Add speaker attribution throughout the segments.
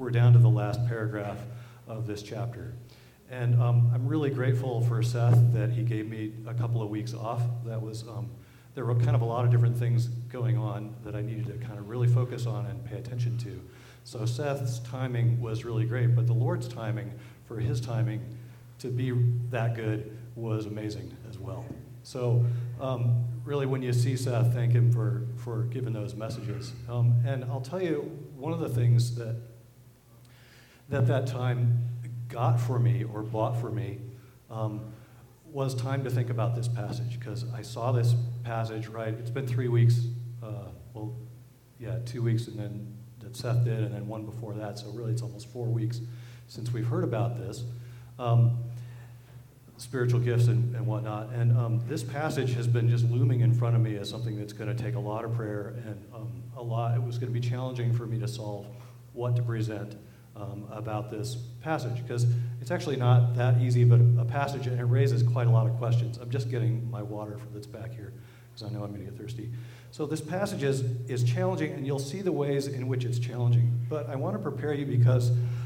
Speaker 1: we're down to the last paragraph of this chapter. And I'm really grateful for Seth that he gave me a couple of weeks off. That was, there were kind of a lot of different things going on that I needed to kind of really focus on and pay attention to. So Seth's timing was really great, but the Lord's timing, for his timing to be that good, was amazing as well. So really when you see Seth, thank him for giving those messages. And I'll tell you, one of the things that time got for me or bought for me was time to think about this passage, because I saw this passage, right? It's been 3 weeks, 2 weeks and then that Seth did, and then one before that, so really it's almost 4 weeks since we've heard about this, spiritual gifts and whatnot, and this passage has been just looming in front of me as something that's going to take a lot of prayer, and it was going to be challenging for me to solve what to present about this passage, because it's actually not that easy of a passage, and it raises quite a lot of questions. I'm just getting my water that's back here, because I know I'm going to get thirsty. So this passage is challenging, and you'll see the ways in which it's challenging. But I want to prepare you because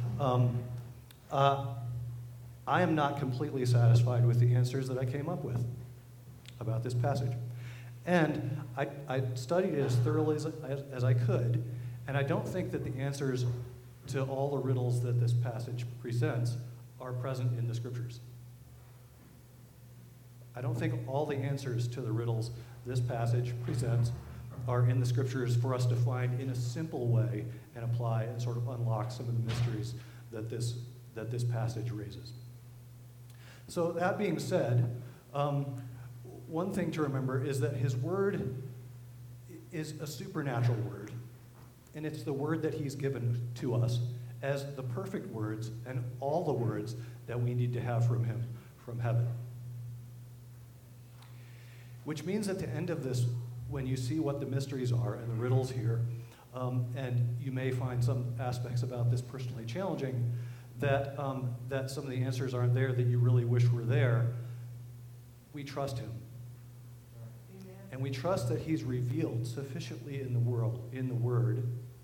Speaker 1: I am not completely satisfied with the answers that I came up with about this passage. And I studied it as thoroughly as I could, and I don't think that the answers to all the riddles that this passage presents are present in the scriptures. I don't think all the answers to the riddles this passage presents are in the scriptures for us to find in a simple way and apply and sort of unlock some of the mysteries that this passage raises. So that being said, one thing to remember is that his word is a supernatural word, and it's the word that he's given to us as the perfect words and all the words that we need to have from him, from heaven. Which means at the end of this, when you see what the mysteries are and the riddles here, and you may find some aspects about this personally challenging, that some of the answers aren't there that you really wish were there, we trust him. Amen. And we trust that he's revealed sufficiently in the Word,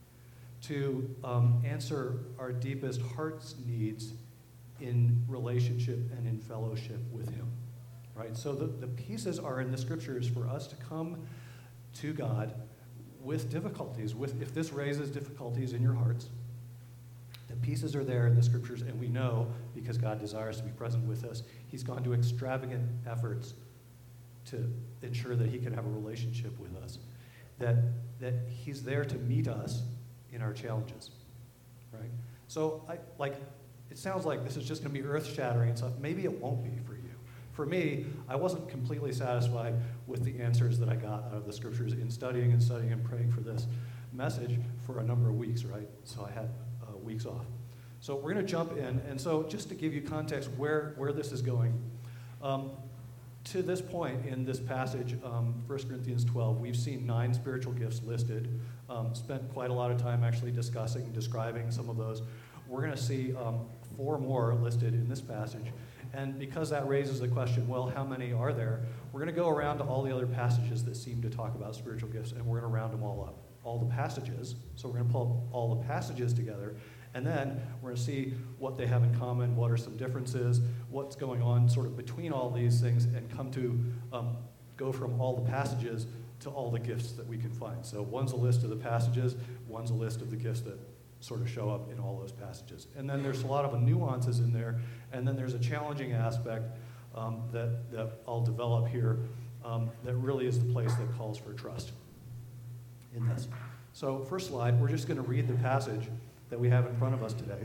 Speaker 1: to answer our deepest heart's needs in relationship and in fellowship with him. Right? So the pieces are in the scriptures for us to come to God with difficulties. If this raises difficulties in your hearts, the pieces are there in the scriptures, and we know, because God desires to be present with us, he's gone to extravagant efforts to ensure that he can have a relationship with us, that he's there to meet us in our challenges, right? So it sounds like this is just going to be earth-shattering stuff. Maybe it won't be for you. For me, I wasn't completely satisfied with the answers that I got out of the scriptures in studying and praying for this message for a number of weeks, right? So I had weeks off. So we're going to jump in, and so just to give you context where this is going, to this point in this passage, 1 Corinthians 12, we've seen 9 spiritual gifts listed, spent quite a lot of time actually describing some of those. We're going to see 4 more listed in this passage. And because that raises the question, well, how many are there? We're going to go around to all the other passages that seem to talk about spiritual gifts, and we're going to round them all up. All the passages. So we're going to pull all the passages together, and then we're going to see what they have in common, what are some differences, what's going on sort of between all these things, and come to go from all the passages to all the gifts that we can find. So one's a list of the passages, one's a list of the gifts that sort of show up in all those passages. And then there's a lot of nuances in there, and then there's a challenging aspect that I'll develop here that really is the place that calls for trust in this. So first slide, we're just going to read the passage that we have in front of us today.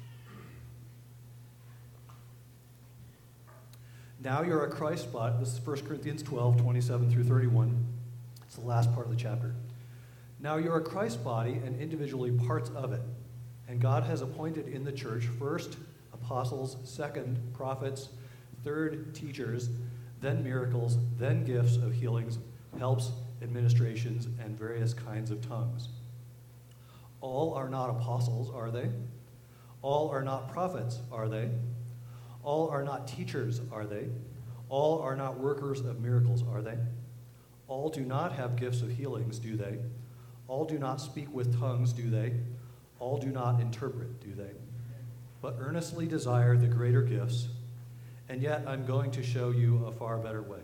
Speaker 1: Now you're a Christ body. This is 1 Corinthians 12, 27 through 31. It's the last part of the chapter. Now you're a Christ body and individually parts of it. And God has appointed in the church first apostles, second prophets, third teachers, then miracles, then gifts of healings, helps, administrations, and various kinds of tongues. All are not apostles, are they? All are not prophets, are they? All are not teachers, are they? All are not workers of miracles, are they? All do not have gifts of healings, do they? All do not speak with tongues, do they? All do not interpret, do they? But earnestly desire the greater gifts, and yet I'm going to show you a far better way.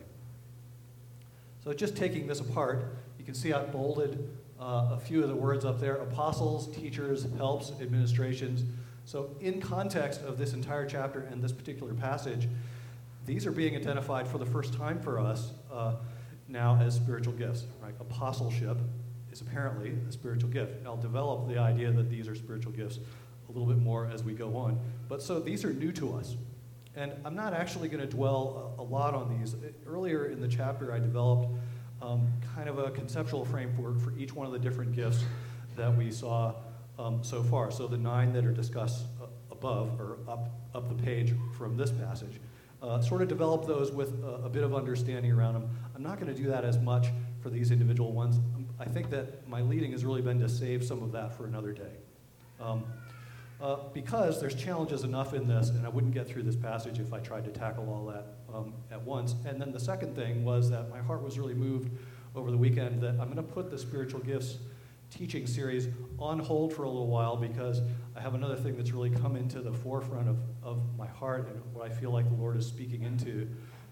Speaker 1: So just taking this apart, you can see I've bolded a few of the words up there: apostles, teachers, helps, administrations. So in context of this entire chapter and this particular passage, these are being identified for the first time for us now as spiritual gifts. Right? Apostleship is apparently a spiritual gift. I'll develop the idea that these are spiritual gifts a little bit more as we go on. But so these are new to us. And I'm not actually going to dwell a lot on these. Earlier in the chapter, I developed kind of a conceptual framework for each one of the different gifts that we saw so far. So the 9 that are discussed above, or up the page from this passage, sort of develop those with a bit of understanding around them. I'm not going to do that as much for these individual ones. I think that my leading has really been to save some of that for another day. Because there's challenges enough in this, and I wouldn't get through this passage if I tried to tackle all that at once. And then the second thing was that my heart was really moved over the weekend that I'm going to put the spiritual gifts teaching series on hold for a little while, because I have another thing that's really come into the forefront of my heart and what I feel like the Lord is speaking into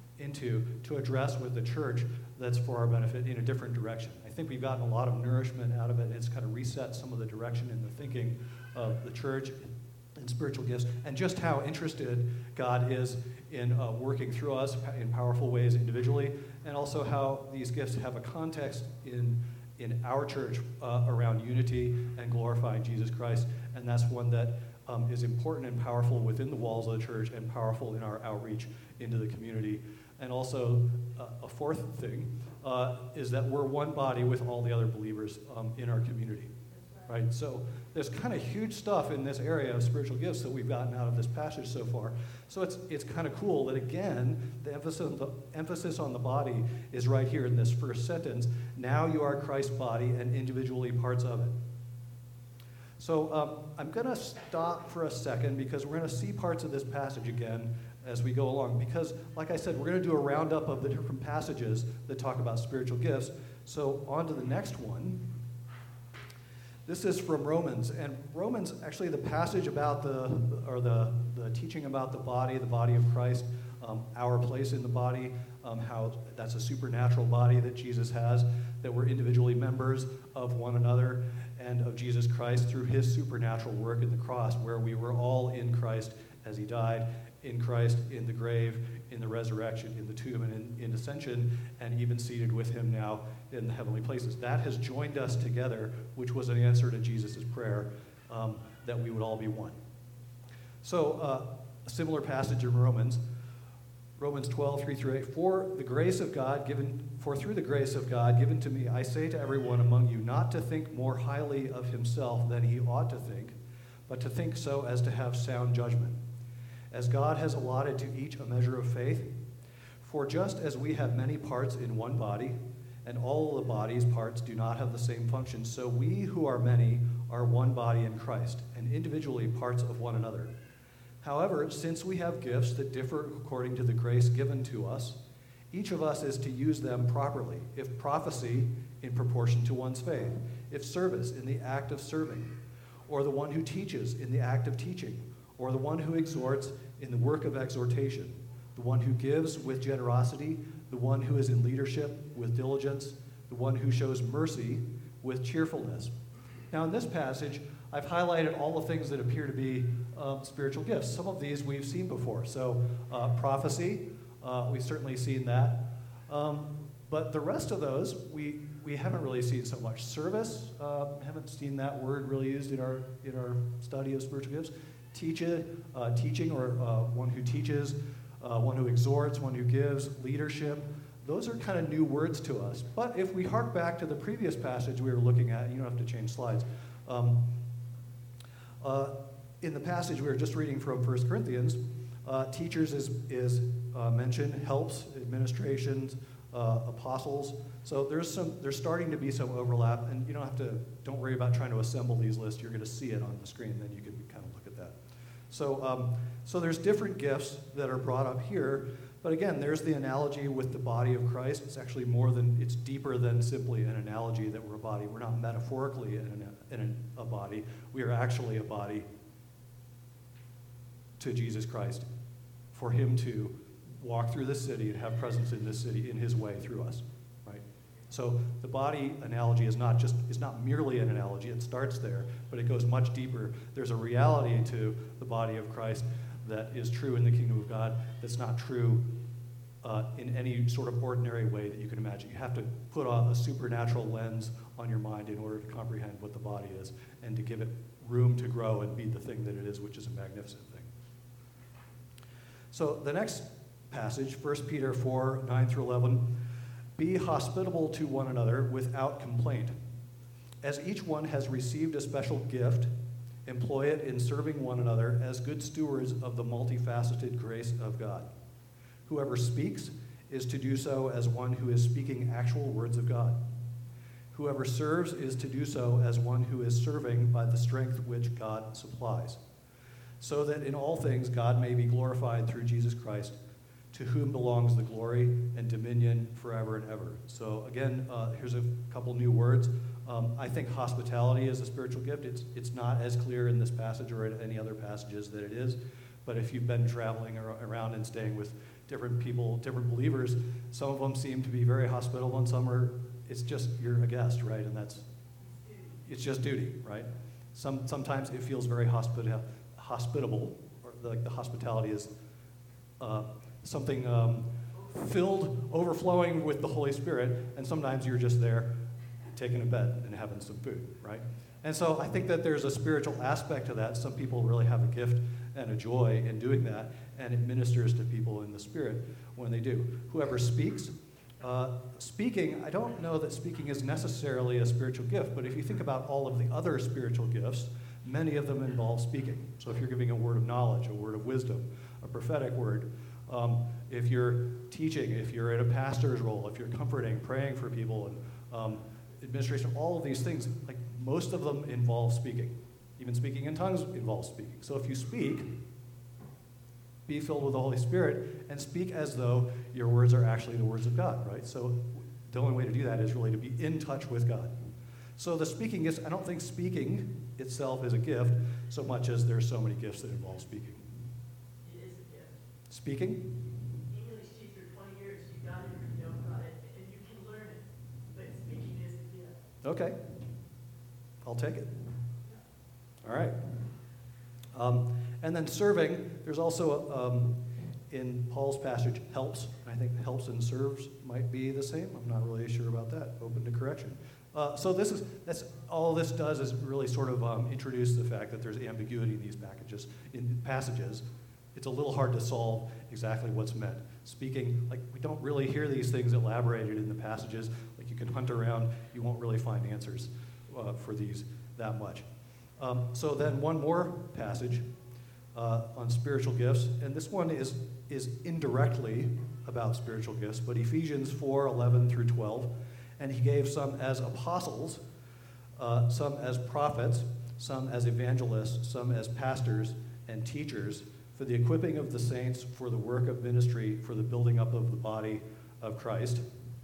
Speaker 1: to address with the church that's for our benefit in a different direction. I think we've gotten a lot of nourishment out of it. It's kind of reset some of the direction in the thinking of the church and spiritual gifts, and just how interested God is in working through us in powerful ways individually, and also how these gifts have a context in our church around unity and glorifying Jesus Christ. And that's one that is important and powerful within the walls of the church and powerful in our outreach into the community. And also, a fourth thing is that we're one body with all the other believers in our community. Right? So there's kind of huge stuff in this area of spiritual gifts that we've gotten out of this passage so far. So it's kind of cool that, again, the emphasis on the body is right here in this first sentence. Now you are Christ's body and individually parts of it. So I'm going to stop for a second, because we're going to see parts of this passage again as we go along. Because, like I said, we're going to do a roundup of the different passages that talk about spiritual gifts. So on to the next one. This is from Romans, and Romans, actually the passage about the teaching about the body of Christ, our place in the body, how that's a supernatural body that Jesus has, that we're individually members of one another and of Jesus Christ through his supernatural work at the cross, where we were all in Christ as he died, in Christ, in the grave, in the resurrection, in the tomb, and in ascension, and even seated with him now in the heavenly places. That has joined us together, which was an answer to Jesus' prayer, that we would all be one. So, a similar passage in Romans 12, 3-8, For through the grace of God given to me, I say to everyone among you not to think more highly of himself than he ought to think, but to think so as to have sound judgment, as God has allotted to each a measure of faith. For just as we have many parts in one body, and all the body's parts do not have the same function, so we who are many are one body in Christ, and individually parts of one another. However, since we have gifts that differ according to the grace given to us, each of us is to use them properly. If prophecy, in proportion to one's faith; if service, in the act of serving; or the one who teaches, in the act of teaching; or the one who exhorts, in the work of exhortation; the one who gives with generosity; the one who is in leadership with diligence; the one who shows mercy with cheerfulness. Now, in this passage, I've highlighted all the things that appear to be spiritual gifts. Some of these we've seen before. So prophecy, we've certainly seen that. But the rest of those, we haven't really seen so much. Service, haven't seen that word really used in our study of spiritual gifts. Teaching, or one who teaches, one who exhorts, one who gives, leadership. Those are kind of new words to us. But if we hark back to the previous passage we were looking at, you don't have to change slides. In the passage we were just reading from 1 Corinthians, teachers is mentioned, helps, administrations, apostles. So there's starting to be some overlap, and you don't worry about trying to assemble these lists. You're going to see it on the screen, then you can kind of look at that. So there's different gifts that are brought up here, but again, there's the analogy with the body of Christ. It's actually it's deeper than simply an analogy that we're a body. We're not metaphorically in a body. We are actually a body to Jesus Christ, for him to walk through this city and have presence in this city in his way through us, right? So the body analogy is not merely an analogy. It starts there, but it goes much deeper. There's a reality to the body of Christ that is true in the kingdom of God that's not true in any sort of ordinary way that you can imagine. You have to put a supernatural lens on your mind in order to comprehend what the body is and to give it room to grow and be the thing that it is, which is a magnificent thing. So the next passage, 1 Peter 4, 9 through 11, be hospitable to one another without complaint. As each one has received a special gift, employ it in serving one another as good stewards of the multifaceted grace of God. Whoever speaks is to do so as one who is speaking actual words of God. Whoever serves is to do so as one who is serving by the strength which God supplies, so that in all things God may be glorified through Jesus Christ, to whom belongs the glory and dominion forever and ever. So again, here's a couple new words. I think hospitality is a spiritual gift. It's not as clear in this passage or in any other passages that it is, but if you've been traveling around and staying with different people, different believers, some of them seem to be very hospitable and some it's just you're a guest, right? And it's just duty, right? Sometimes it feels very hospitable, or like the hospitality is something filled, overflowing with the Holy Spirit, and sometimes you're just there taking a bed and having some food, right? And so I think that there's a spiritual aspect to that. Some people really have a gift and a joy in doing that, and it ministers to people in the Spirit when they do. Whoever speaks, speaking, I don't know that speaking is necessarily a spiritual gift, but if you think about all of the other spiritual gifts, many of them involve speaking. So if you're giving a word of knowledge, a word of wisdom, a prophetic word, if you're teaching, if you're in a pastor's role, if you're comforting, praying for people, and administration, all of these things, like most of them involve speaking. Even speaking in tongues involves speaking. So if you speak, be filled with the Holy Spirit and speak as though your words are actually the words of God, right? So the only way to do that is really to be in touch with God. So the speaking is, I don't think speaking itself is a gift so much as there's so many gifts that involve speaking.
Speaker 2: It is a gift.
Speaker 1: Speaking?
Speaker 2: English teacher, 20 years, you got it, you know about it, and you can learn it, but speaking is a gift.
Speaker 1: Okay. I'll take it. All right. And then serving, there's also, in Paul's passage, helps. I think helps and serves might be the same. I'm not really sure about that. Open to correction. So that's all this does is really sort of introduce the fact that there's ambiguity in these passages. It's a little hard to solve exactly what's meant. Speaking, like we don't really hear these things elaborated in the passages. Like you can hunt around, you won't really find answers for these that much. So then one more passage on spiritual gifts, and this one is indirectly about spiritual gifts, but Ephesians 4:11 through 12, and he gave some as apostles, some as prophets, some as evangelists, some as pastors and teachers, for the equipping of the saints, for the work of ministry, for the building up of the body of Christ.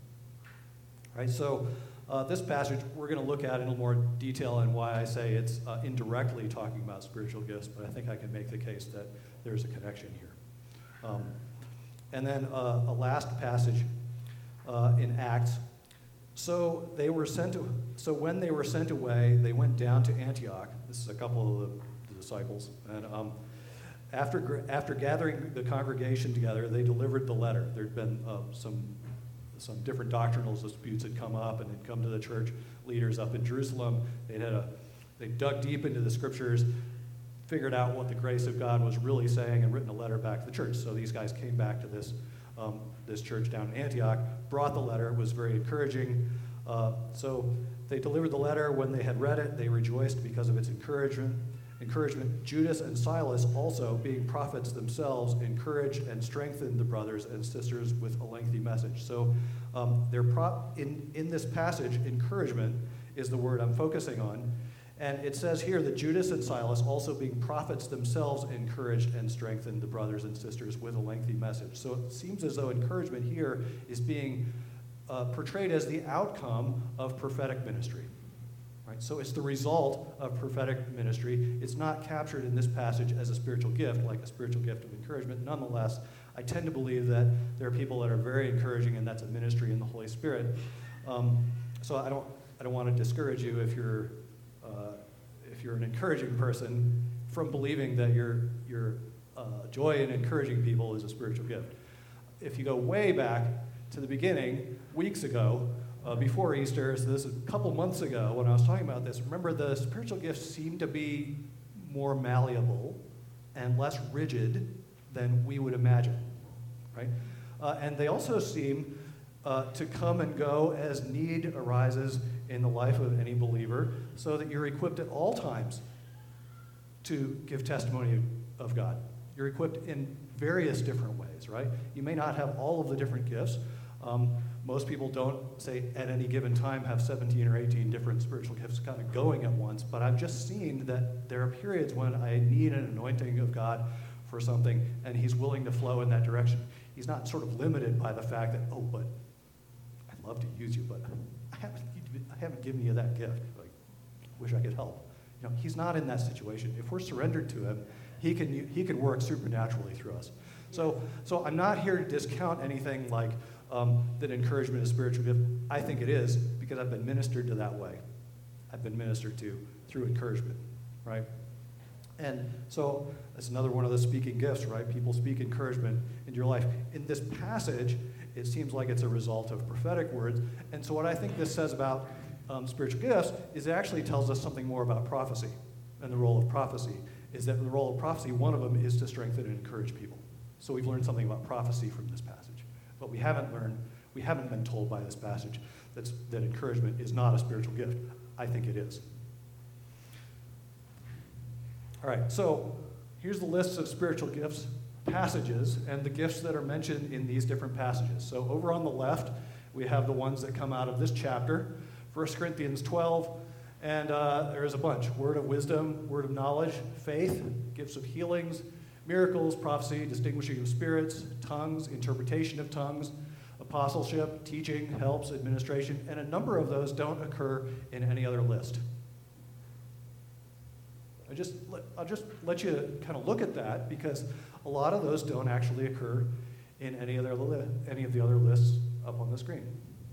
Speaker 1: All right, so this passage we're going to look at in a little more detail and why I say it's indirectly talking about spiritual gifts, but I think I can make the case that there's a connection here. And then a last passage in Acts. So when they were sent away, they went down to Antioch. This is a couple of the disciples, and after gathering the congregation together, they delivered the letter. There'd been some different doctrinal disputes had come up and had come to the church leaders up in Jerusalem. They dug deep into the scriptures, figured out what the grace of God was really saying, and written a letter back to the church. So these guys came back to this church down in Antioch, brought the letter. It was very encouraging. So they delivered the letter. When they had read it, they rejoiced because of its encouragement. Judas and Silas, also being prophets themselves, encouraged and strengthened the brothers and sisters with a lengthy message. So in this passage, encouragement is the word I'm focusing on. And it says here that Judas and Silas, also being prophets themselves, encouraged and strengthened the brothers and sisters with a lengthy message. So it seems as though encouragement here is being portrayed as the outcome of prophetic ministry. Right? So it's the result of prophetic ministry. It's not captured in this passage as a spiritual gift, like a spiritual gift of encouragement. Nonetheless, I tend to believe that there are people that are very encouraging, and that's a ministry in the Holy Spirit. So I don't want to discourage you if you're an encouraging person from believing that your joy in encouraging people is a spiritual gift. If you go way back to the beginning, weeks ago, before Easter, so this is a couple months ago when I was talking about this, remember the spiritual gifts seem to be more malleable and less rigid than we would imagine, right? And they also seem to come and go as need arises in the life of any believer, so that you're equipped at all times to give testimony of God. You're equipped in various different ways, right? You may not have all of the different gifts. Most people don't, say, at any given time have 17 or 18 different spiritual gifts kind of going at once, but I've just seen that there are periods when I need an anointing of God for something, and he's willing to flow in that direction. He's not sort of limited by the fact that, oh, but I'd love to use you, but I haven't given you that gift. Like, wish I could help. You know, he's not in that situation. If we're surrendered to him, he can work supernaturally through us. So I'm not here to discount anything like that encouragement is a spiritual gift. I think it is, because I've been ministered to that way. I've been ministered to through encouragement, right? And so that's another one of the speaking gifts, right? People speak encouragement into your life. In this passage, it seems like it's a result of prophetic words. And so what I think this says about spiritual gifts is it actually tells us something more about prophecy and the role of prophecy. Is that the role of prophecy, one of them is to strengthen and encourage people. So we've learned something about prophecy from this passage. But we haven't been told by this passage that encouragement is not a spiritual gift. I think it is. All right, so here's the list of spiritual gifts passages and the gifts that are mentioned in these different passages. So over on the left, we have the ones that come out of this chapter, 1 Corinthians 12, and there's a bunch. Word of wisdom, word of knowledge, faith, gifts of healings, miracles, prophecy, distinguishing of spirits, tongues, interpretation of tongues, apostleship, teaching, helps, administration, and a number of those don't occur in any other list. I'll just let you kind of look at that, because a lot of those don't actually occur in any of the other lists up on the screen.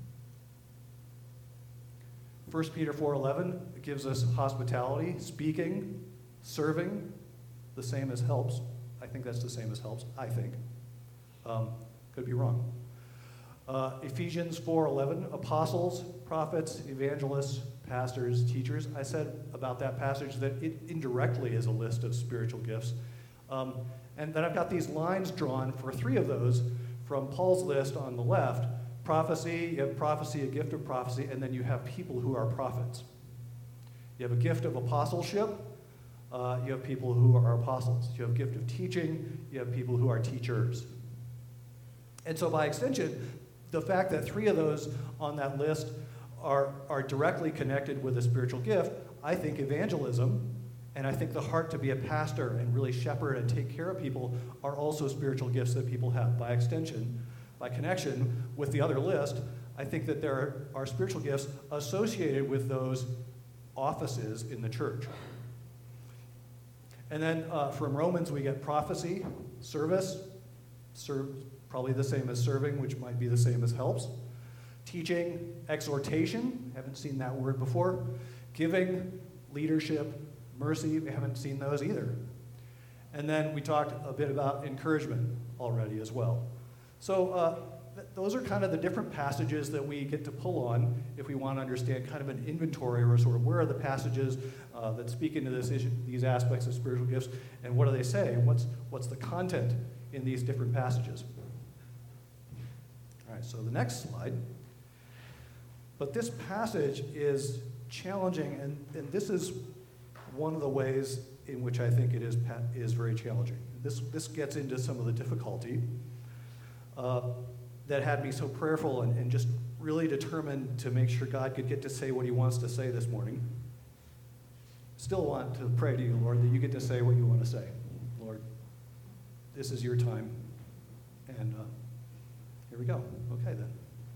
Speaker 1: 1 Peter 4:11 gives us hospitality, speaking, serving, the same as helps. I think that's the same as helps, I think. Could be wrong. Ephesians 4:11, apostles, prophets, evangelists, pastors, teachers. I said about that passage that it indirectly is a list of spiritual gifts. And then I've got these lines drawn for 3 of those from Paul's list on the left. Prophecy, you have prophecy, a gift of prophecy, and then you have people who are prophets. You have a gift of apostleship. You have people who are apostles. You have a gift of teaching. You have people who are teachers. And so by extension, the fact that 3 of those on that list are directly connected with a spiritual gift, I think evangelism, and I think the heart to be a pastor and really shepherd and take care of people are also spiritual gifts that people have. By extension, by connection with the other list, I think that there are spiritual gifts associated with those offices in the church. And then from Romans, we get prophecy, service, probably the same as serving, which might be the same as helps. Teaching, exhortation, haven't seen that word before. Giving, leadership, mercy, we haven't seen those either. And then we talked a bit about encouragement already as well. So those are kind of the different passages that we get to pull on if we want to understand kind of an inventory, or sort of where are the passages that speak into this issue, these aspects of spiritual gifts, and what do they say, and what's the content in these different passages. All right, so the next slide. But this passage is challenging, and this is one of the ways in which I think it is very challenging. This gets into some of the difficulty that had me so prayerful and just really determined to make sure God could get to say what he wants to say this morning. still want to pray to you, Lord, that you get to say what you want to say. Lord, this is your time. And here we go. Okay, then.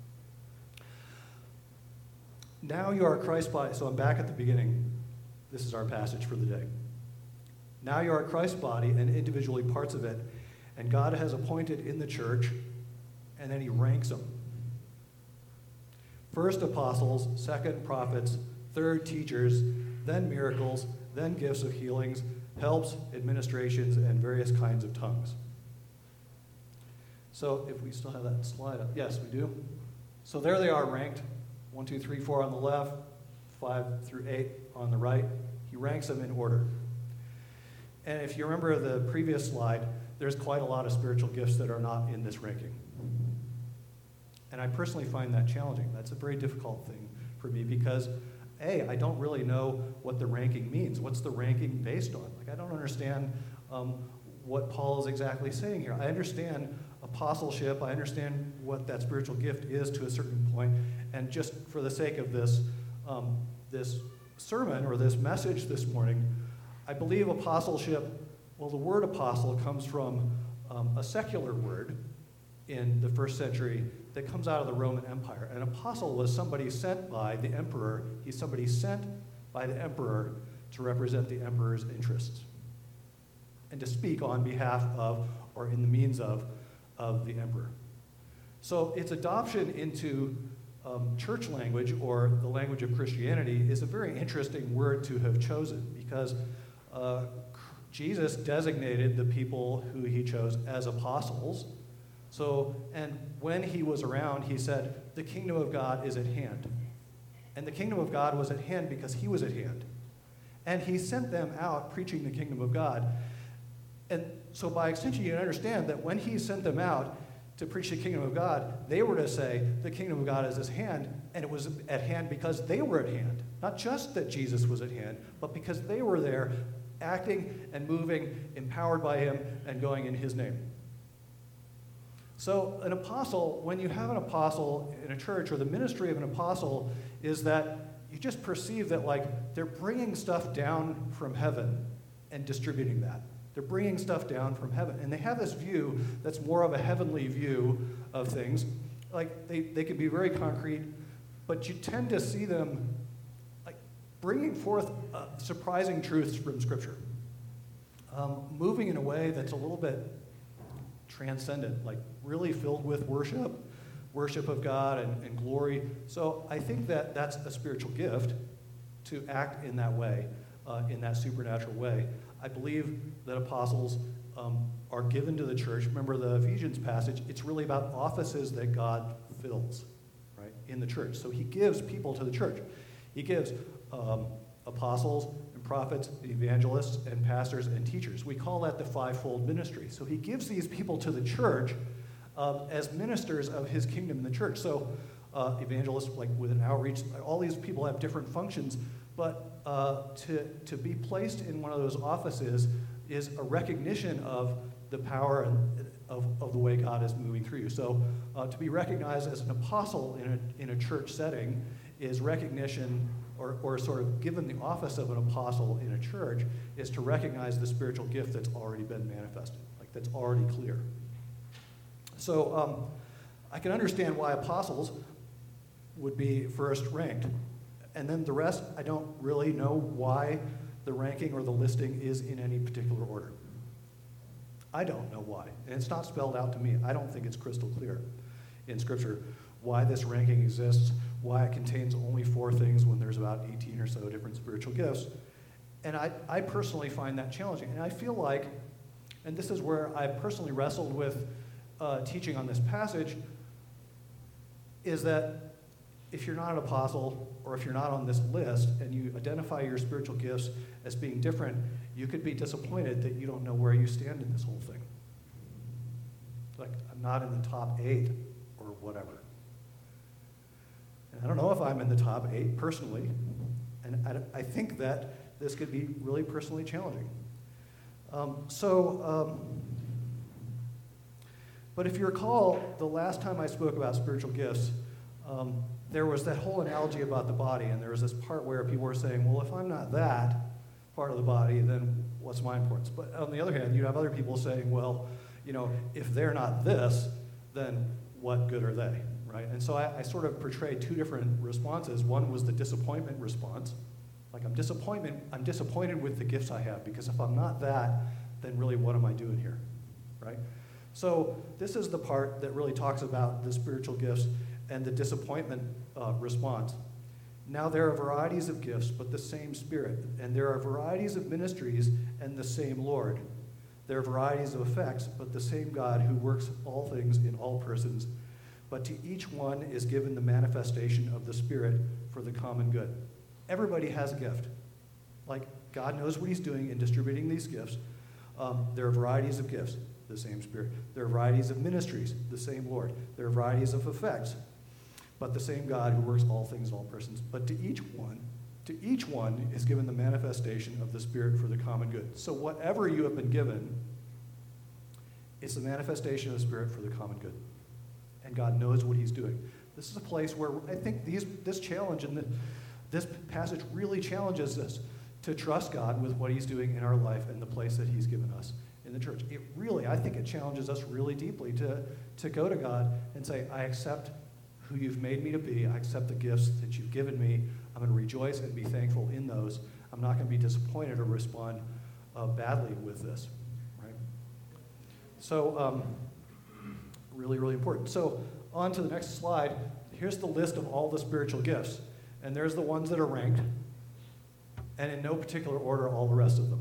Speaker 1: Now you are Christ's body. So I'm back at the beginning. This is our passage for the day. Now you are Christ's body and individually parts of it, and God has appointed in the church, and then he ranks them. First apostles, second prophets, third teachers, then miracles, then gifts of healings, helps, administrations, and various kinds of tongues. So if we still have that slide up. Yes, we do. So there they are ranked. 1, 2, 3, 4 on the left, 5 through 8 on the right. He ranks them in order. And if you remember the previous slide, there's quite a lot of spiritual gifts that are not in this ranking. And I personally find that challenging. That's a very difficult thing for me because, A, I don't really know what the ranking means. What's the ranking based on? Like, I don't understand what Paul is exactly saying here. I understand apostleship. I understand what that spiritual gift is to a certain point. And just for the sake of this, this sermon or this message this morning, I believe apostleship, well, the word apostle comes from a secular word in the first century that comes out of the Roman Empire. An apostle was somebody sent by the emperor. He's somebody sent by the emperor to represent the emperor's interests and to speak on behalf of or in the means of the emperor. So its adoption into church language or the language of Christianity is a very interesting word to have chosen because Jesus designated the people who he chose as apostles. So, and when he was around, he said, the kingdom of God is at hand. And the kingdom of God was at hand because he was at hand. And he sent them out preaching the kingdom of God. And so by extension, you can understand that when he sent them out to preach the kingdom of God, they were to say, the kingdom of God is at hand, and it was at hand because they were at hand. Not just that Jesus was at hand, but because they were there acting and moving, empowered by him, and going in his name. So an apostle, when you have an apostle in a church, or the ministry of an apostle, is that you just perceive that, like, they're bringing stuff down from heaven and distributing that. They're bringing stuff down from heaven. And they have this view that's more of a heavenly view of things. Like, they can be very concrete, but you tend to see them bringing forth surprising truths from Scripture, moving in a way that's a little bit transcendent, like really filled with worship of God and glory. So I think that that's a spiritual gift to act in that way, in that supernatural way. I believe that apostles are given to the church. Remember the Ephesians passage, it's really about offices that God fills, right, in the church. So he gives people to the church. He gives apostles and prophets, evangelists and pastors and teachers. We call that the fivefold ministry. So he gives these people to the church as ministers of his kingdom in the church. So evangelists, like with an outreach, all these people have different functions, but to be placed in one of those offices is a recognition of the power and of the way God is moving through you. So to be recognized as an apostle in a church setting is recognition, or sort of given the office of an apostle in a church, is to recognize the spiritual gift that's already been manifested, like that's already clear. So I can understand why apostles would be first ranked. And then the rest, I don't really know why the ranking or the listing is in any particular order. I don't know why. And it's not spelled out to me. I don't think it's crystal clear in Scripture why this ranking exists, why it contains only 4 things when there's about 18 or so different spiritual gifts. And I personally find that challenging. And I feel like, and this is where I personally wrestled with teaching on this passage, is that if you're not an apostle, or if you're not on this list, and you identify your spiritual gifts as being different, you could be disappointed that you don't know where you stand in this whole thing. Like, I'm not in the top 8, or whatever. And I don't know if I'm in the top 8 personally, and I think that this could be really personally challenging. But if you recall, the last time I spoke about spiritual gifts, there was that whole analogy about the body, and there was this part where people were saying, well, if I'm not that, part of the body, then what's my importance? But on the other hand, you have other people saying, well, if they're not this, then what good are they, right? And so I sort of portrayed two different responses. One was the disappointment response. Like, I'm disappointed with the gifts I have, because if I'm not that, then really what am I doing here, right? So this is the part that really talks about the spiritual gifts and the disappointment response. Now there are varieties of gifts, but the same Spirit. And there are varieties of ministries and the same Lord. There are varieties of effects, but the same God who works all things in all persons. But to each one is given the manifestation of the Spirit for the common good. Everybody has a gift. Like, God knows what he's doing in distributing these gifts. There are varieties of gifts, the same Spirit. There are varieties of ministries, the same Lord. There are varieties of effects, but the same God who works all things in all persons. But to each one is given the manifestation of the Spirit for the common good. So whatever you have been given, it's the manifestation of the Spirit for the common good. And God knows what he's doing. This is a place where I think this challenge and this passage really challenges us to trust God with what he's doing in our life and the place that he's given us in the church. I think it challenges us really deeply to go to God and say, I accept who you've made me to be. I accept the gifts that you've given me. I'm going to rejoice and be thankful in those. I'm not going to be disappointed or respond badly with this, right? So, really, really important. So, on to the next slide. Here's the list of all the spiritual gifts. And there's the ones that are ranked, and in no particular order, all the rest of them.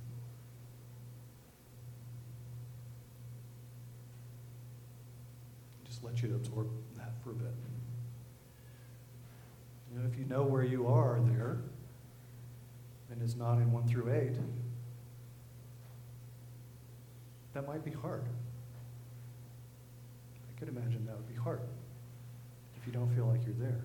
Speaker 1: Just let you absorb that for a bit. If you know where you are there, and it's not in 1 through 8, that might be hard. I could imagine that would be hard if you don't feel like you're there.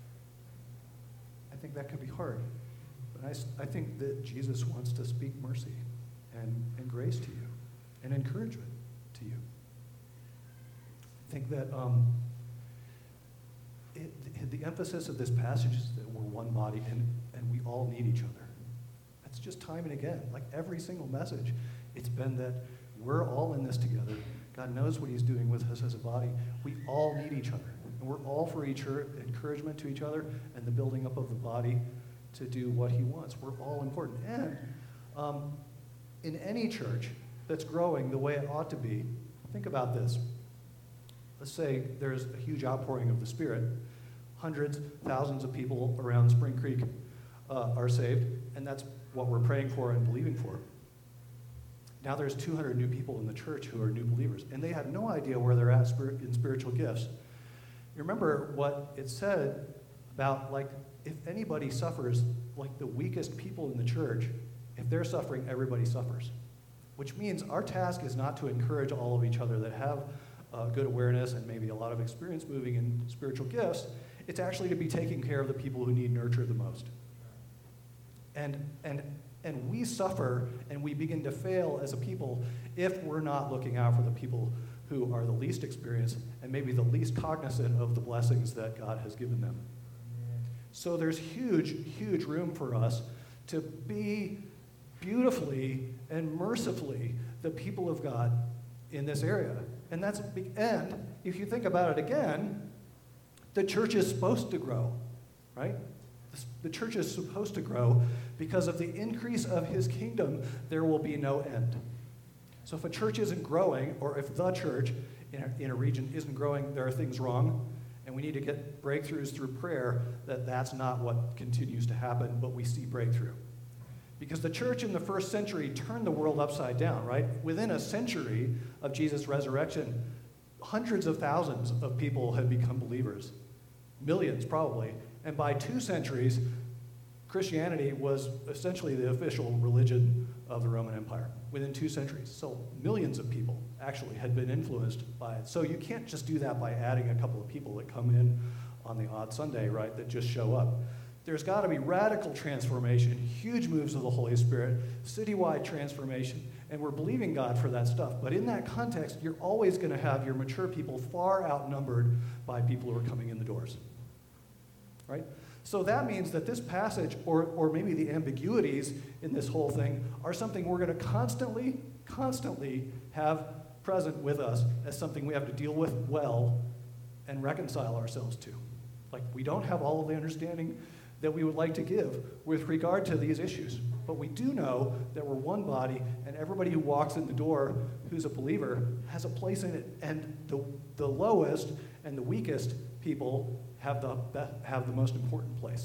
Speaker 1: I think that could be hard. But I think that Jesus wants to speak mercy and grace to you and encouragement to you. I think that the emphasis of this passage is that we're one body and we all need each other. That's just time and again. Like every single message, it's been that we're all in this together. God knows what he's doing with us as a body. We all need each other. And we're all for each other, encouragement to each other, and the building up of the body to do what he wants. We're all important. And in any church that's growing the way it ought to be, think about this. Let's say there's a huge outpouring of the Spirit. Hundreds, thousands of people around Spring Creek are saved, and that's what we're praying for and believing for. Now there's 200 new people in the church who are new believers, and they have no idea where they're at in spiritual gifts. You remember what it said about, like, if anybody suffers, like the weakest people in the church, if they're suffering, everybody suffers. Which means our task is not to encourage all of each other that have good awareness and maybe a lot of experience moving in spiritual gifts. It's actually to be taking care of the people who need nurture the most. And we suffer and we begin to fail as a people if we're not looking out for the people who are the least experienced and maybe the least cognizant of the blessings that God has given them. So there's huge, huge room for us to be beautifully and mercifully the people of God in this area. And if you think about it again, the church is supposed to grow, right? The church is supposed to grow because of the increase of his kingdom, there will be no end. So if a church isn't growing, or if the church in a region isn't growing, there are things wrong, and we need to get breakthroughs through prayer that that's not what continues to happen, but we see breakthrough. Because the church in the first century turned the world upside down, right? Within a century of Jesus' resurrection, hundreds of thousands of people had become believers. Millions, probably. And by 2 centuries, Christianity was essentially the official religion of the Roman Empire within 2 centuries. So millions of people actually had been influenced by it. So you can't just do that by adding a couple of people that come in on the odd Sunday, right, that just show up. There's got to be radical transformation, huge moves of the Holy Spirit, citywide transformation, and we're believing God for that stuff. But in that context, you're always going to have your mature people far outnumbered by people who are coming in the doors, right? So that means that this passage, or maybe the ambiguities in this whole thing, are something we're going to constantly have present with us as something we have to deal with well and reconcile ourselves to. Like, we don't have all of the understanding that we would like to give with regard to these issues. But we do know that we're one body, and everybody who walks in the door who's a believer has a place in it. And the lowest and the weakest people have the most important place.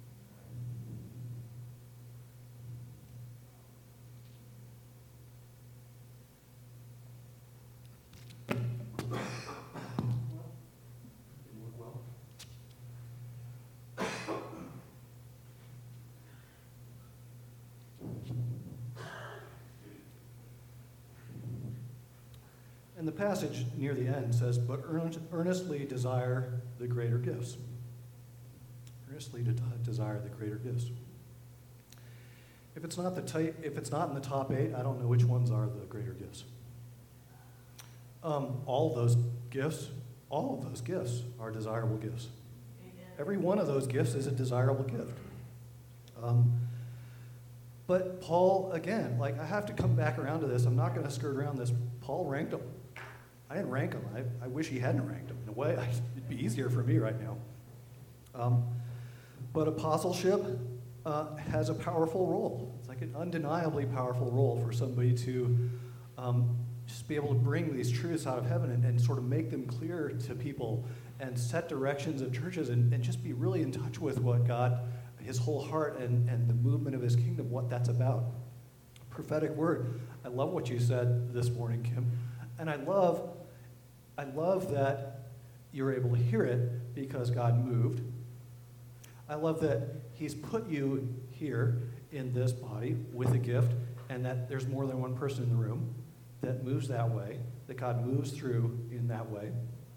Speaker 1: And the passage near the end says, but earnestly desire the greater gifts. Earnestly desire the greater gifts. If it's not in the top 8, I don't know which ones are the greater gifts. All of those gifts are desirable gifts.
Speaker 2: Amen.
Speaker 1: Every one of those gifts is a desirable gift. But Paul, again, like, I have to come back around to this. I'm not going to skirt around this. Paul ranked them. I didn't rank them. I wish he hadn't ranked them. In a way, it'd be easier for me right now. But apostleship has a powerful role. It's like an undeniably powerful role for somebody to just be able to bring these truths out of heaven and sort of make them clear to people and set directions of churches and just be really in touch with what God, his whole heart and the movement of his kingdom, what that's about. Prophetic word. I love what you said this morning, Kim. And I love that you're able to hear it because God moved. I love that he's put you here in this body with a gift, and that there's more than one person in the room that moves that way, that God moves through in that way.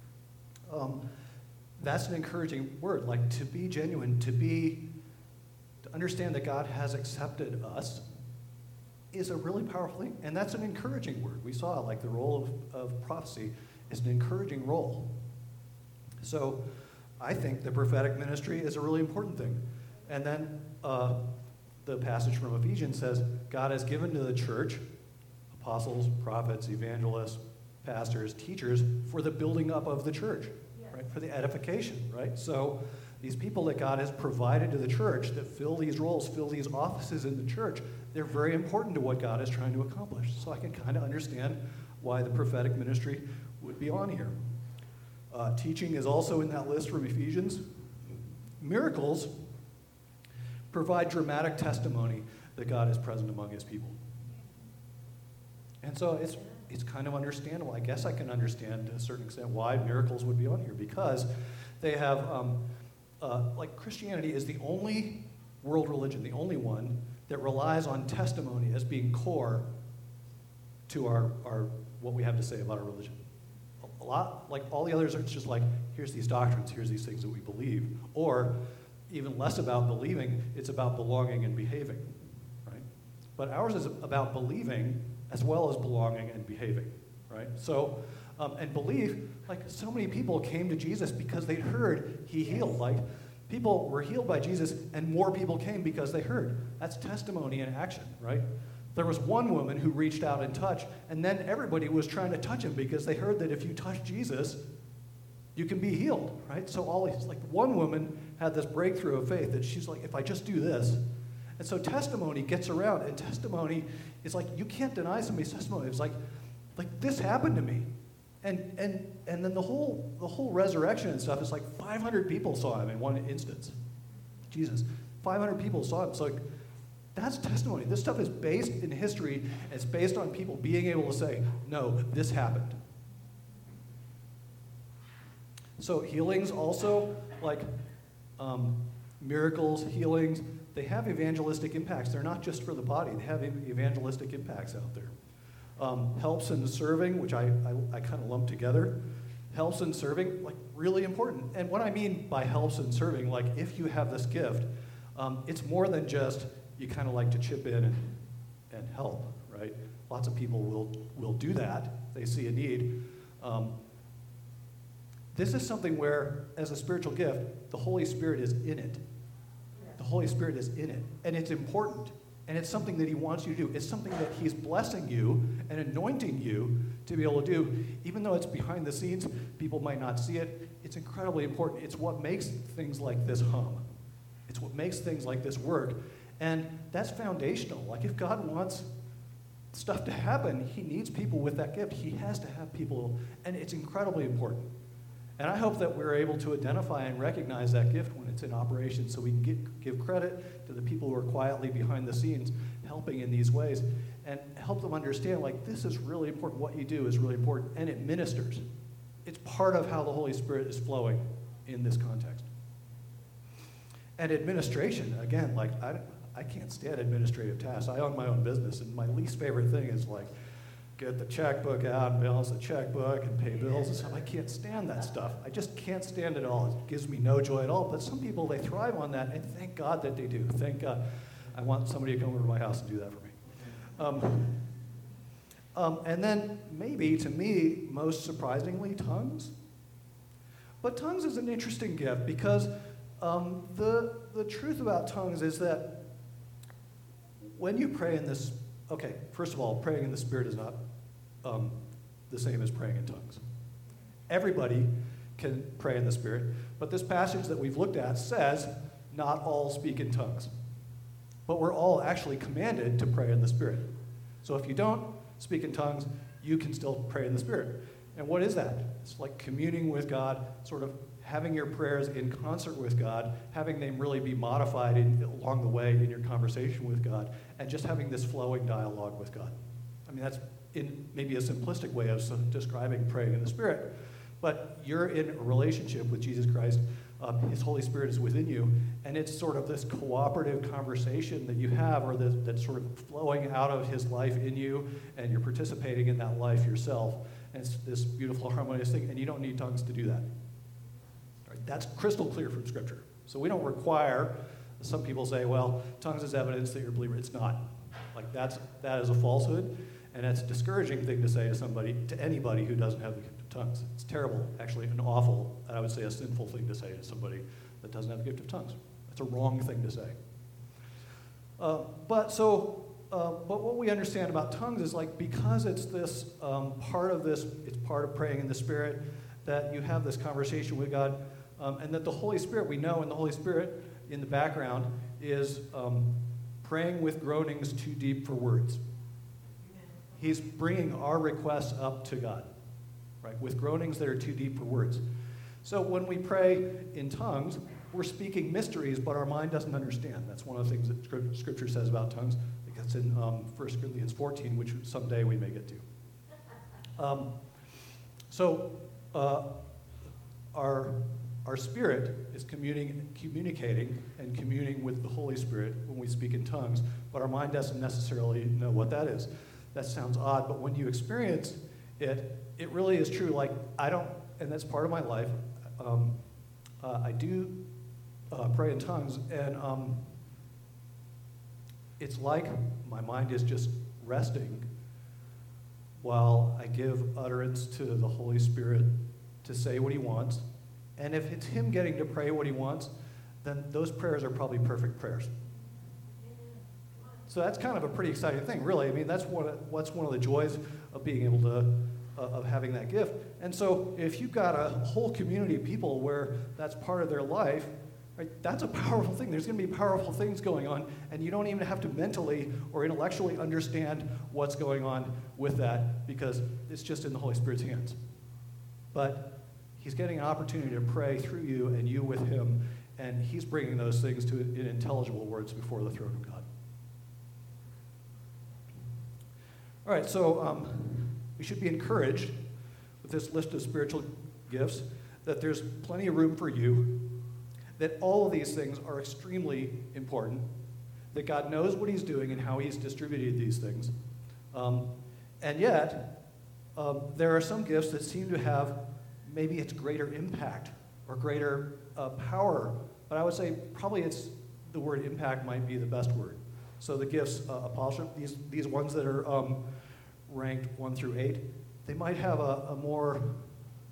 Speaker 1: That's an encouraging word, like to be genuine, to understand that God has accepted us is a really powerful thing, and that's an encouraging word. We saw, like, the role of prophecy is an encouraging role. So I think the prophetic ministry is a really important thing. And then the passage from Ephesians says, God has given to the church apostles, prophets, evangelists, pastors, teachers for the building up of the church, right? For the edification, right? So these people that God has provided to the church that fill these roles, fill these offices in the church, they're very important to what God is trying to accomplish. So I can kind of understand why the prophetic ministry would be on here. Teaching is also in that list from Ephesians. Miracles provide dramatic testimony that God is present among his people. And so it's kind of understandable. I guess I can understand to a certain extent why miracles would be on here, because they have, like, Christianity is the only world religion, the only one that relies on testimony as being core to our what we have to say about our religion. A lot, like all the others, are just like, here's these doctrines, here's these things that we believe. Or even less about believing, it's about belonging and behaving, right? But ours is about believing as well as belonging and behaving, right? So, and belief, like, so many people came to Jesus because they'd heard he healed. Like, people were healed by Jesus, and more people came because they heard. That's testimony in action, right? There was one woman who reached out and touched, and then everybody was trying to touch him because they heard that if you touch Jesus, you can be healed, right? So like, one woman had this breakthrough of faith that she's like, if I just do this. And so testimony gets around, and testimony is like, you can't deny somebody's testimony. It's like this happened to me. And then the whole resurrection and stuff is like 500 people saw him in one instance. Jesus. 500 people saw him. So, like, that's testimony. This stuff is based in history. It's based on people being able to say, no, this happened. So healings also, like miracles, healings, they have evangelistic impacts. They're not just for the body. They have evangelistic impacts out there. Helps in serving, which I kind of lump together. Helps in serving, like, really important. And what I mean by helps in serving, like, if you have this gift, it's more than just you kind of like to chip in and help, right? Lots of people will do that. They see a need. This is something where, as a spiritual gift, the Holy Spirit is in it. the Holy Spirit is in it, and it's important, and it's something that he wants you to do. It's something that he's blessing you and anointing you to be able to do. Even though it's behind the scenes, people might not see it, it's incredibly important. It's what makes things like this hum. It's what makes things like this work, and that's foundational. Like, if God wants stuff to happen, he needs people with that gift. He has to have people, and it's incredibly important. And I hope that we're able to identify and recognize that gift when it's in operation, so we can give credit to the people who are quietly behind the scenes helping in these ways, and help them understand, like, this is really important. What you do is really important, and it ministers. It's part of how the Holy Spirit is flowing in this context. And administration, again, like, I can't stand administrative tasks. I own my own business, and my least favorite thing is, like, get the checkbook out and balance the checkbook and pay bills and stuff. I can't stand that stuff. I just can't stand it all. It gives me no joy at all. But some people, they thrive on that, and thank God that they do. Thank God. I want somebody to come over to my house and do that for me. And then maybe, to me, most surprisingly, tongues. But tongues is an interesting gift because the truth about tongues is that when you pray in this, okay, first of all, praying in the Spirit is not the same as praying in tongues. Everybody can pray in the Spirit, but this passage that we've looked at says not all speak in tongues. But we're all actually commanded to pray in the Spirit. So if you don't speak in tongues, you can still pray in the Spirit. And what is that? It's like communing with God, sort of having your prayers in concert with God, having them really be modified along the way in your conversation with God, and just having this flowing dialogue with God. I mean, that's in maybe a simplistic way of describing praying in the Spirit. But you're in a relationship with Jesus Christ. His Holy Spirit is within you, and it's sort of this cooperative conversation that you have, or that's sort of flowing out of his life in you, and you're participating in that life yourself. And it's this beautiful, harmonious thing, and you don't need tongues to do that. Right? That's crystal clear from Scripture. So we don't require, some people say, well, tongues is evidence that you're a believer. It's not. Like, that is a falsehood, and that's a discouraging thing to say to somebody, to anybody who doesn't have the gift of tongues. It's terrible, actually, an awful, and I would say a sinful thing to say to somebody that doesn't have the gift of tongues. That's a wrong thing to say. But what we understand about tongues is, like, because it's this part of this, it's part of praying in the Spirit, that you have this conversation with God, and that the Holy Spirit, we know in the Holy Spirit in the background is praying with groanings too deep for words. He's bringing our requests up to God, right, with groanings that are too deep for words. So when we pray in tongues, we're speaking mysteries, but our mind doesn't understand. That's one of the things that Scripture says about tongues. It's in 1 Corinthians 14, which someday we may get to. Our spirit is communicating and communing with the Holy Spirit when we speak in tongues, but our mind doesn't necessarily know what that is. That sounds odd, but when you experience it, it really is true. Like, I don't, and that's part of my life. I do pray in tongues, and it's like my mind is just resting while I give utterance to the Holy Spirit to say what he wants. And if it's him getting to pray what he wants, then those prayers are probably perfect prayers. So that's kind of a pretty exciting thing, really. I mean, that's one of the joys of being able to, of having that gift. And so if you've got a whole community of people where that's part of their life, right, that's a powerful thing. There's going to be powerful things going on, and you don't even have to mentally or intellectually understand what's going on with that, because it's just in the Holy Spirit's hands. But he's getting an opportunity to pray through you and you with him, and he's bringing those things to in intelligible words before the throne of God. All right, so we should be encouraged with this list of spiritual gifts that there's plenty of room for you, that all of these things are extremely important, that God knows what he's doing and how he's distributed these things. And yet, there are some gifts that seem to have maybe it's greater impact or greater power, but I would say probably it's the word impact might be the best word. So the gifts, apostleship, these ones that are ranked 1 through 8, they might have a more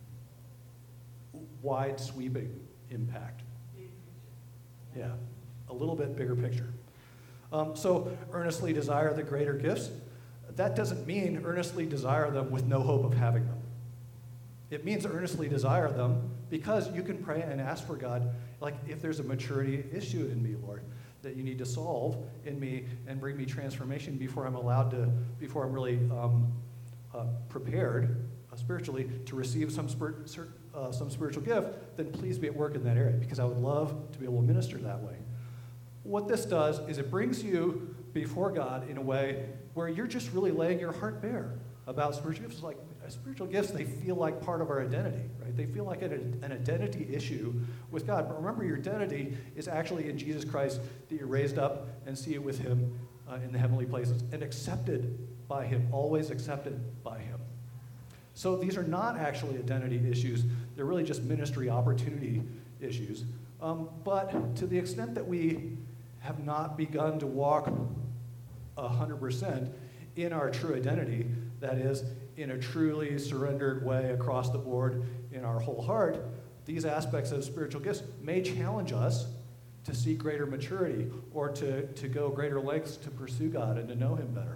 Speaker 1: wide sweeping impact. Yeah, a little bit bigger picture. So earnestly desire the greater gifts. That doesn't mean earnestly desire them with no hope of having them. It means earnestly desire them because you can pray and ask for God, like if there's a maturity issue in me, Lord, that you need to solve in me and bring me transformation before I'm really prepared spiritually to receive some spiritual gift, then please be at work in that area because I would love to be able to minister that way. What this does is it brings you before God in a way where you're just really laying your heart bare about spiritual gifts. Like spiritual gifts, they feel like part of our identity, right? They feel like an identity issue with God. But remember, your identity is actually in Jesus Christ, that you're raised up and see it with him in the heavenly places and accepted by him, always accepted by him. So these are not actually identity issues. They're really just ministry opportunity issues. But to the extent that we have not begun to walk 100% in our true identity, that is, in a truly surrendered way across the board in our whole heart, these aspects of spiritual gifts may challenge us to seek greater maturity or to go greater lengths to pursue God and to know him better.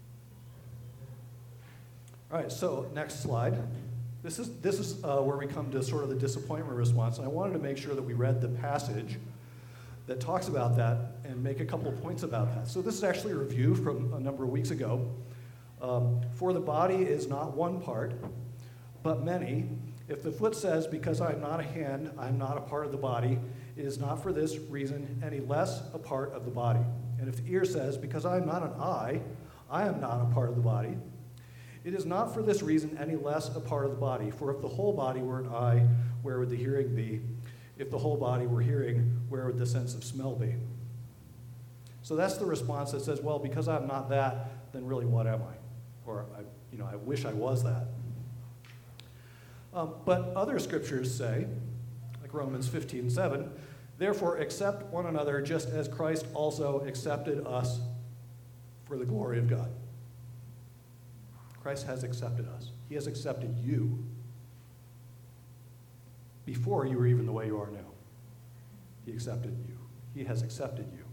Speaker 1: All right, so next slide. This is where we come to sort of the disappointment response. And I wanted to make sure that we read the passage that talks about that and make a couple of points about that. So this is actually a review from a number of weeks ago. For the body is not one part, but many. If the foot says, because I am not a hand, I am not a part of the body, it is not for this reason any less a part of the body. And if the ear says, because I am not an eye, I am not a part of the body, it is not for this reason any less a part of the body. For if the whole body were an eye, where would the hearing be? If the whole body were hearing, where would the sense of smell be? So that's the response that says, well, because I'm not that, then really what am I? Or I wish I was that. But other scriptures say, like Romans 15:7, therefore accept one another just as Christ also accepted us for the glory of God. Christ has accepted us. He has accepted you before you were even the way you are now. He accepted you. He has accepted you.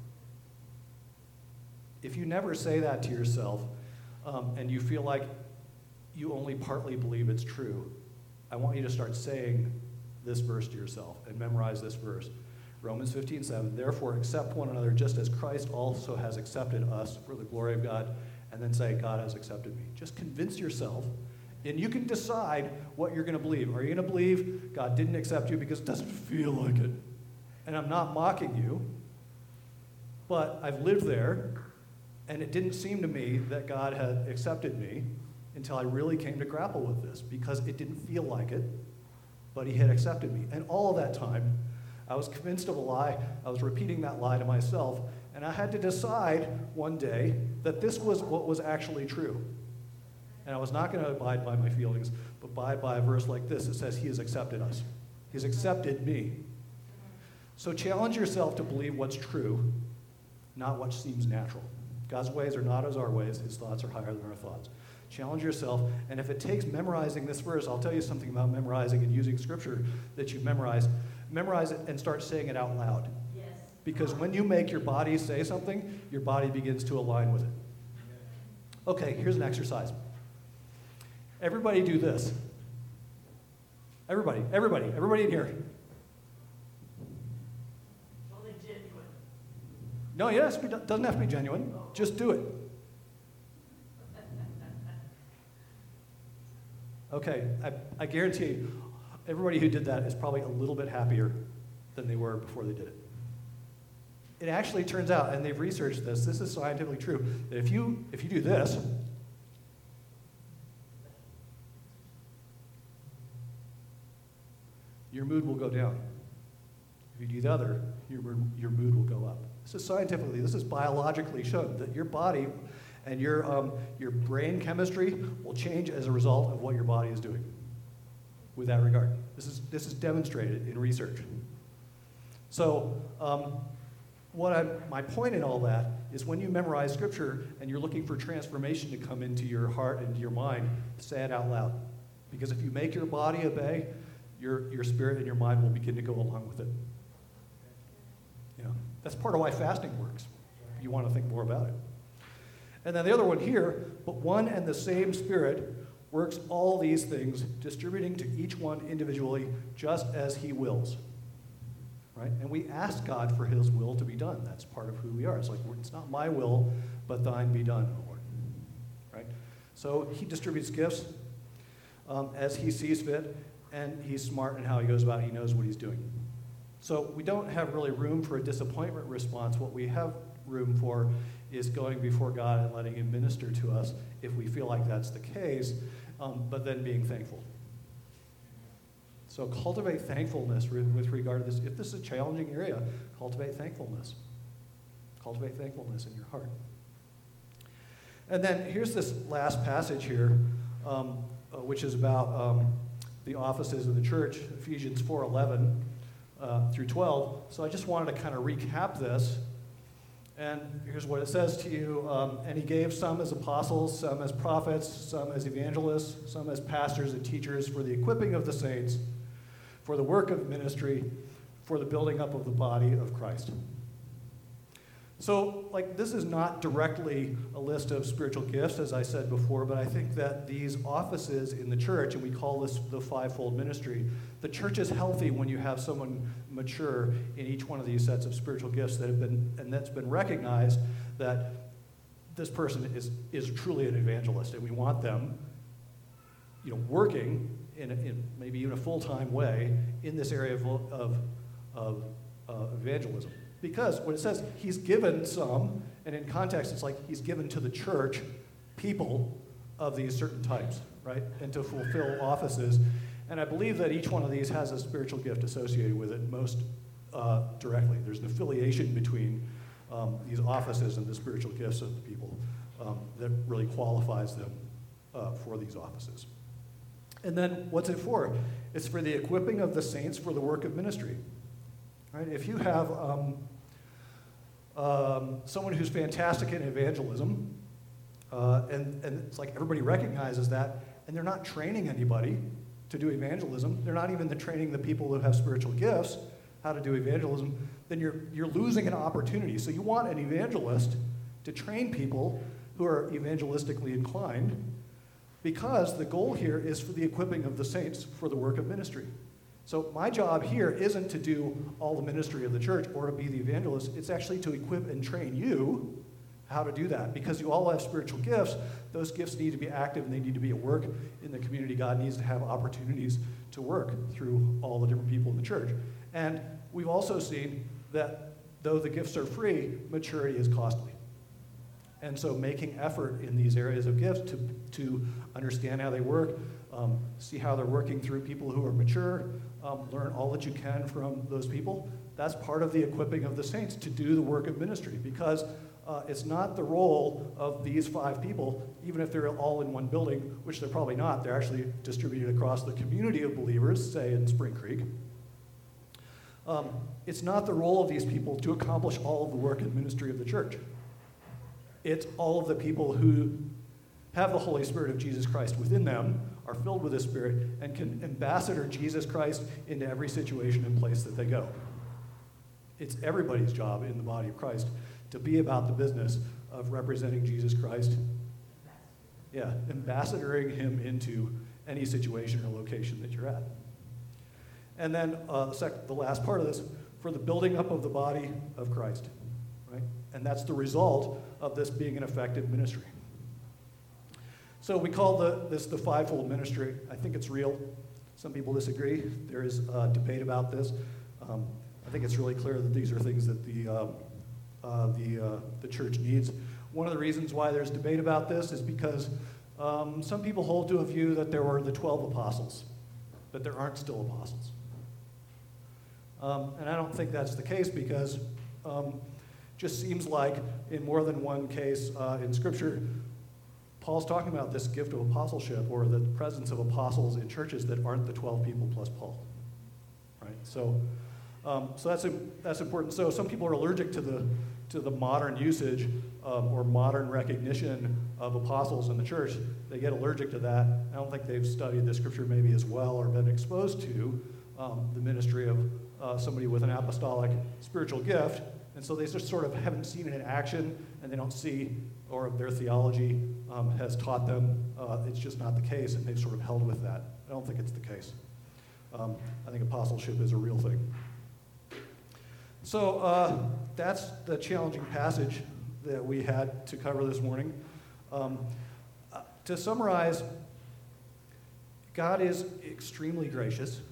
Speaker 1: If you never say that to yourself, and you feel like you only partly believe it's true, I want you to start saying this verse to yourself and memorize this verse. Romans 15:7, therefore accept one another just as Christ also has accepted us for the glory of God, and then say, God has accepted me. Just convince yourself, and you can decide what you're going to believe. Are you going to believe God didn't accept you because it doesn't feel like it? And I'm not mocking you, but I've lived there, and it didn't seem to me that God had accepted me until I really came to grapple with this, because it didn't feel like it, but he had accepted me. And all of that time, I was convinced of a lie. I was repeating that lie to myself, and I had to decide one day that this was what was actually true. And I was not going to abide by my feelings, but abide by a verse like this that says he has accepted us. He's accepted me. So challenge yourself to believe what's true, not what seems natural. God's ways are not as our ways. His thoughts are higher than our thoughts. Challenge yourself, and if it takes memorizing this verse, I'll tell you something about memorizing and using scripture that you've memorized. Memorize it and start saying it out loud.
Speaker 2: Yes.
Speaker 1: Because when you make your body say something, your body begins to align with it. Okay, here's an exercise. Everybody do this. Everybody in here.
Speaker 2: Only genuine.
Speaker 1: No, yes, it doesn't have to be genuine. Just do it. Okay, I guarantee you, everybody who did that is probably a little bit happier than they were before they did it. It actually turns out, and they've researched this is scientifically true, that if you do this, your mood will go down. If you do the other, your mood will go up. This is biologically shown that your body and your brain chemistry will change as a result of what your body is doing with that regard. This is demonstrated in research. So my point in all that is when you memorize scripture and you're looking for transformation to come into your heart and your mind, say it out loud. Because if you make your body obey, your spirit and your mind will begin to go along with it. Yeah. That's part of why fasting works, if you want to think more about it. And then the other one here, but one and the same Spirit works all these things, distributing to each one individually just as he wills. Right? And we ask God for his will to be done. That's part of who we are. It's like, it's not my will, but thine be done, O Lord. Right? So he distributes gifts as he sees fit, and he's smart in how he goes about it. He knows what he's doing. So we don't have really room for a disappointment response. What we have room for is going before God and letting him minister to us if we feel like that's the case, but then being thankful. So cultivate thankfulness with regard to this. If this is a challenging area, cultivate thankfulness. Cultivate thankfulness in your heart. And then here's this last passage here, which is about the offices of the church, Ephesians 4:11 through 12. So I just wanted to kind of recap this. And here's what it says to you. And he gave some as apostles, some as prophets, some as evangelists, some as pastors and teachers for the equipping of the saints, for the work of ministry, for the building up of the body of Christ. So, this is not directly a list of spiritual gifts, as I said before, but I think that these offices in the church, and we call this the fivefold ministry, the church is healthy when you have someone mature in each one of these sets of spiritual gifts that's been recognized that this person is truly an evangelist, and we want them, working in maybe even a full-time way in this area of evangelism. Because what it says, he's given some, and in context it's like he's given to the church people of these certain types, right? And to fulfill offices. And I believe that each one of these has a spiritual gift associated with it most directly. There's an affiliation between these offices and the spiritual gifts of the people that really qualifies them for these offices. And then what's it for? It's for the equipping of the saints for the work of ministry. Right? If you have someone who's fantastic in evangelism, and it's like everybody recognizes that, and they're not training anybody to do evangelism, they're not even training the people who have spiritual gifts how to do evangelism, then you're losing an opportunity. So you want an evangelist to train people who are evangelistically inclined, because the goal here is for the equipping of the saints for the work of ministry. So my job here isn't to do all the ministry of the church or to be the evangelist. It's actually to equip and train you how to do that. Because you all have spiritual gifts, those gifts need to be active and they need to be at work in the community. God needs to have opportunities to work through all the different people in the church. And we've also seen that though the gifts are free, maturity is costly. And so making effort in these areas of gifts to understand how they work, see how they're working through people who are mature, learn all that you can from those people. That's part of the equipping of the saints to do the work of ministry, because it's not the role of these 5 people, even if they're all in one building, which they're probably not. They're actually distributed across the community of believers, say in Spring Creek. It's not the role of these people to accomplish all of the work and ministry of the church. It's all of the people who have the Holy Spirit of Jesus Christ within them, are filled with the Spirit, and can ambassador Jesus Christ into every situation and place that they go. It's everybody's job in the body of Christ to be about the business of representing Jesus Christ. Yeah, ambassadoring him into any situation or location that you're at. And then the last part of this, for the building up of the body of Christ, right? And that's the result of this being an effective ministry. So we call this the fivefold ministry. I think it's real. Some people disagree. There is a debate about this. I think it's really clear that these are things that the church needs. One of the reasons why there's debate about this is because some people hold to a view that there were the 12 apostles, but there aren't still apostles. And I don't think that's the case, because just seems like in more than one case in Scripture, Paul's talking about this gift of apostleship, or the presence of apostles in churches that aren't the 12 people plus Paul, right? So that's important. So some people are allergic to the modern usage or modern recognition of apostles in the church. They get allergic to that. I don't think they've studied the Scripture maybe as well, or been exposed to the ministry of somebody with an apostolic spiritual gift. And so they just sort of haven't seen it in action, and they don't see, or their theology has taught them it's just not the case, and they've sort of held with that. I don't think it's the case. I think apostleship is a real thing. So that's the challenging passage that we had to cover this morning. To summarize, God is extremely gracious.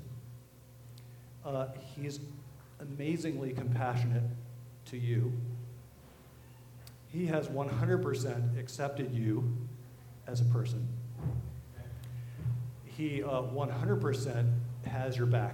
Speaker 1: He's amazingly compassionate to you. He has 100% accepted you as a person. He 100% has your back.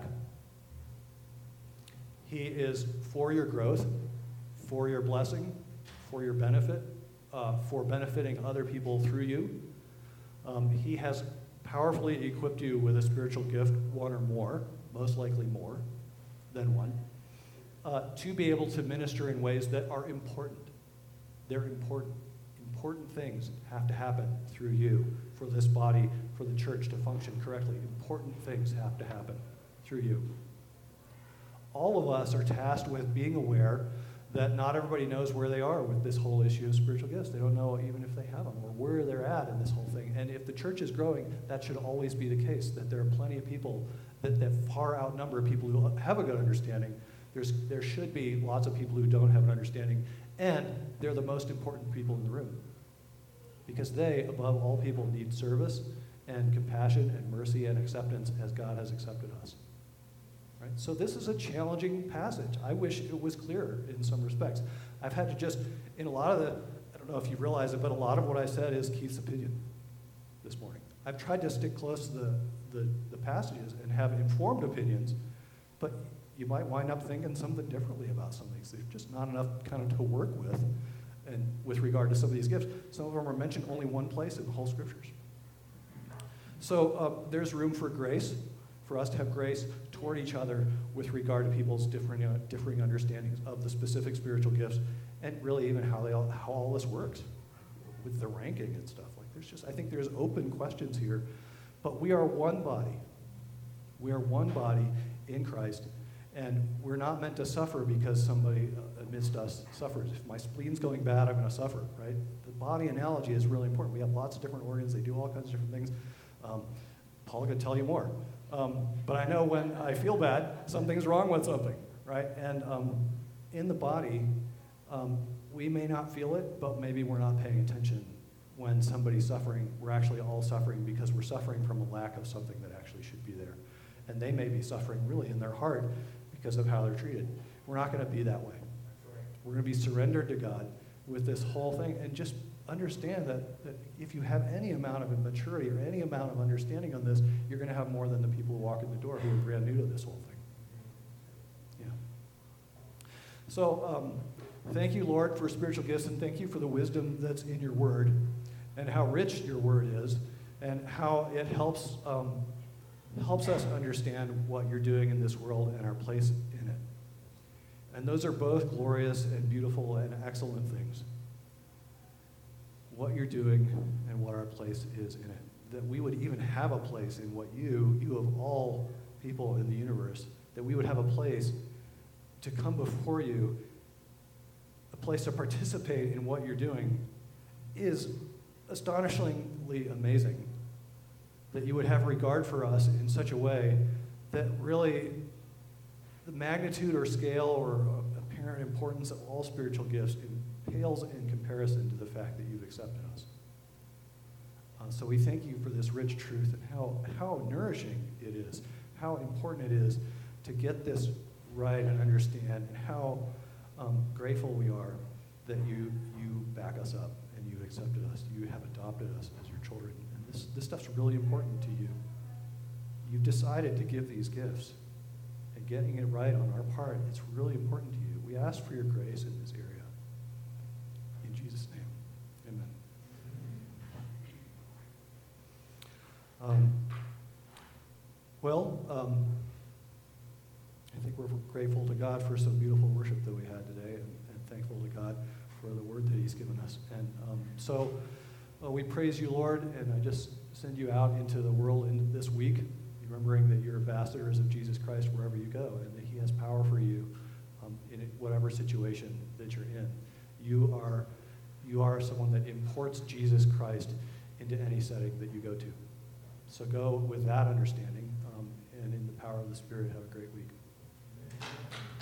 Speaker 1: He is for your growth, for your blessing, for your benefit, for benefiting other people through you. He has powerfully equipped you with a spiritual gift, one or more, most likely more than one, to be able to minister in ways that are important. They're important. Important things have to happen through you for this body, for the church to function correctly. Important things have to happen through you. All of us are tasked with being aware that not everybody knows where they are with this whole issue of spiritual gifts. They don't know even if they have them or where they're at in this whole thing. And if the church is growing, that should always be the case, that there are plenty of people that far outnumber people who have a good understanding. There should be lots of people who don't have an understanding, and they're the most important people in the room. Because they, above all people, need service and compassion and mercy and acceptance as God has accepted us. Right? So this is a challenging passage. I wish it was clearer in some respects. I've had to just, in a lot of the, I don't know if you realize it, but a lot of what I said is Keith's opinion this morning. I've tried to stick close to the passages and have informed opinions, but you might wind up thinking something differently about some of these. There's just not enough kind of to work with, and with regard to some of these gifts. Some of them are mentioned only one place in the whole scriptures. So there's room for grace, for us to have grace toward each other with regard to people's differing understandings of the specific spiritual gifts, and really even how all this works with the ranking and stuff. Like I think there's open questions here, but we are one body. We are one body in Christ, and we're not meant to suffer because somebody amidst us suffers. If my spleen's going bad, I'm going to suffer, right? The body analogy is really important. We have lots of different organs. They do all kinds of different things. Paul could tell you more. But I know when I feel bad, something's wrong with something, right? And in the body, we may not feel it, but maybe we're not paying attention when somebody's suffering. We're actually all suffering because we're suffering from a lack of something that actually should be there. And they may be suffering really in their heart because of how they're treated. We're not going to be that way. We're going to be surrendered to God with this whole thing, and just understand that if you have any amount of maturity or any amount of understanding on this, you're going to have more than the people who walk in the door who are brand new to this whole thing. Yeah. So thank you, Lord, for spiritual gifts, and thank you for the wisdom that's in your word and how rich your word is and how it helps us understand what you're doing in this world and our place in it. And those are both glorious and beautiful and excellent things. What you're doing and what our place is in it. That we would even have a place in what you of all people in the universe, that we would have a place to come before you, a place to participate in what you're doing, is astonishingly amazing. That you would have regard for us in such a way that really the magnitude or scale or apparent importance of all spiritual gifts pales in comparison to the fact that you've accepted us. So we thank you for this rich truth and how nourishing it is, how important it is to get this right and understand, and how grateful we are that you back us up and you've accepted us. You have adopted us as your children. And this stuff's really important to you. You've decided to give these gifts. And getting it right on our part, it's really important to you. We ask for your grace in this area. In Jesus' name, amen. I think we're grateful to God for some beautiful worship that we had today, and thankful to God for the word that he's given us. And so we praise you, Lord, and I just send you out into the world in this week, remembering that you're ambassadors of Jesus Christ wherever you go, and that he has power for you in whatever situation that you're in. You are someone that imports Jesus Christ into any setting that you go to. So go with that understanding, and in the power of the Spirit, have a great week.